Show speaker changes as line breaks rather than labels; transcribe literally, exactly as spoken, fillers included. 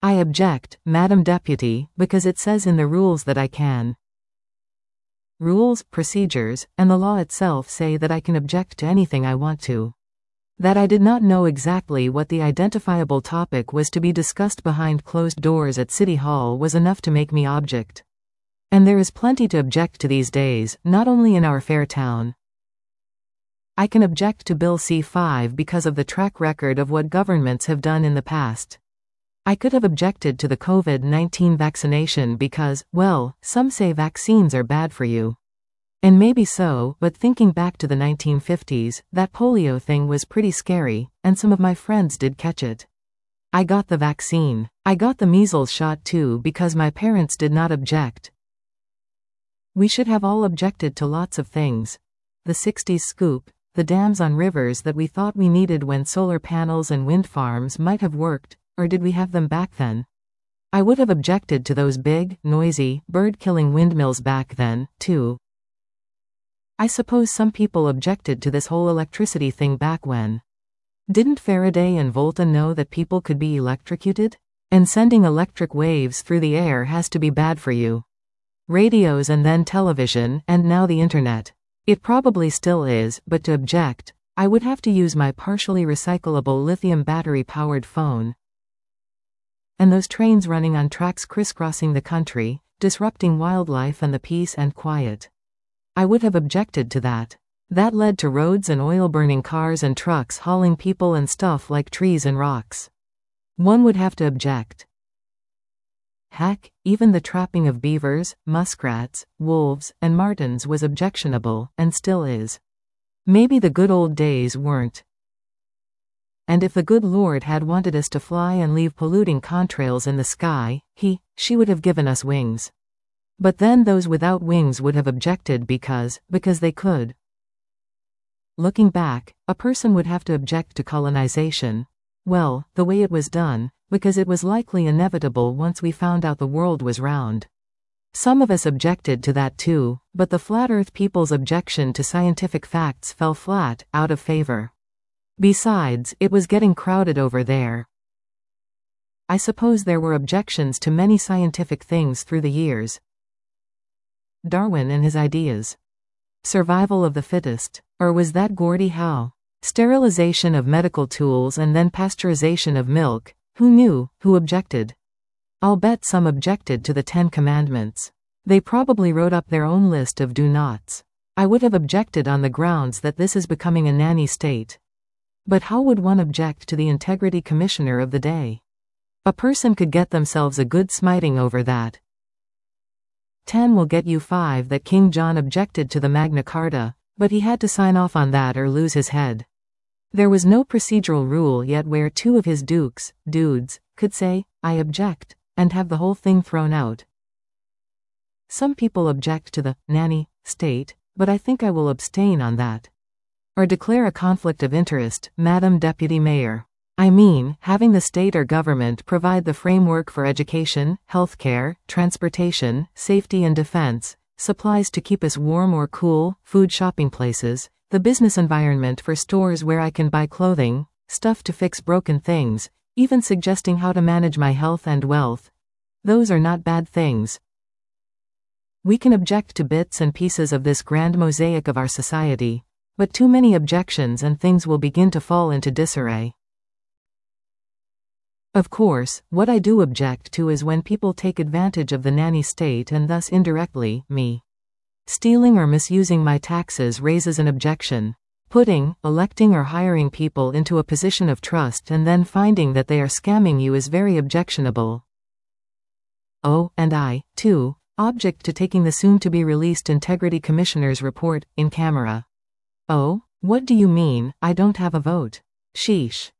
I object, Madam Deputy, because it says in the rules that I can. Rules, procedures, and the law itself say that I can object to anything I want to. That I did not know exactly what the identifiable topic was to be discussed behind closed doors at City Hall was enough to make me object. And there is plenty to object to these days, not only in our fair town. I can object to Bill C five because of the track record of what governments have done in the past. I could have objected to the COVID nineteen vaccination because, well, some say vaccines are bad for you. And maybe so, but thinking back to the nineteen fifties, that polio thing was pretty scary, and some of my friends did catch it. I got the vaccine. I got the measles shot too because my parents did not object. We should have all objected to lots of things. The sixties scoop, the dams on rivers that we thought we needed when solar panels and wind farms might have worked, or did we have them back then? I would have objected to those big, noisy, bird-killing windmills back then, too. I suppose some people objected to this whole electricity thing back when. Didn't Faraday and Volta know that people could be electrocuted? And sending electric waves through the air has to be bad for you. Radios and then television, and now the internet. It probably still is, but to object, I would have to use my partially recyclable lithium battery-powered phone. And those trains running on tracks crisscrossing the country, disrupting wildlife and the peace and quiet. I would have objected to that. That led to roads and oil-burning cars and trucks hauling people and stuff like trees and rocks. One would have to object. Heck, even the trapping of beavers, muskrats, wolves, and martens was objectionable, and still is. Maybe the good old days weren't. And if the good Lord had wanted us to fly and leave polluting contrails in the sky, he, she would have given us wings. But then those without wings would have objected because, because they could. Looking back, a person would have to object to colonization. Well, the way it was done, because it was likely inevitable once we found out the world was round. Some of us objected to that too, but the flat earth people's objection to scientific facts fell flat, out of favor. Besides, it was getting crowded over there. I suppose there were objections to many scientific things through the years. Darwin and his ideas. Survival of the fittest. Or was that Gordie Howe? Sterilization of medical tools and then pasteurization of milk. Who knew? Who objected? I'll bet some objected to the Ten Commandments. They probably wrote up their own list of do-nots. I would have objected on the grounds that this is becoming a nanny state. But how would one object to the integrity commissioner of the day? A person could get themselves a good smiting over that. ten will get you five that King John objected to the Magna Carta, but he had to sign off on that or lose his head. There was no procedural rule yet where two of his dukes, dudes, could say, I object, and have the whole thing thrown out. Some people object to the nanny state, but I think I will abstain on that. Or declare a conflict of interest, Madam Deputy Mayor. I mean, having the state or government provide the framework for education, healthcare, transportation, safety and defense, supplies to keep us warm or cool, food shopping places, the business environment for stores where I can buy clothing, stuff to fix broken things, even suggesting how to manage my health and wealth. Those are not bad things. We can object to bits and pieces of this grand mosaic of our society, but too many objections and things will begin to fall into disarray. Of course, what I do object to is when people take advantage of the nanny state and thus indirectly, me. Stealing or misusing my taxes raises an objection. Putting, electing or hiring people into a position of trust and then finding that they are scamming you is very objectionable. Oh, and I, too, object to taking the soon-to-be-released Integrity Commissioner's report, in camera. Oh, what do you mean, I don't have a vote? Sheesh.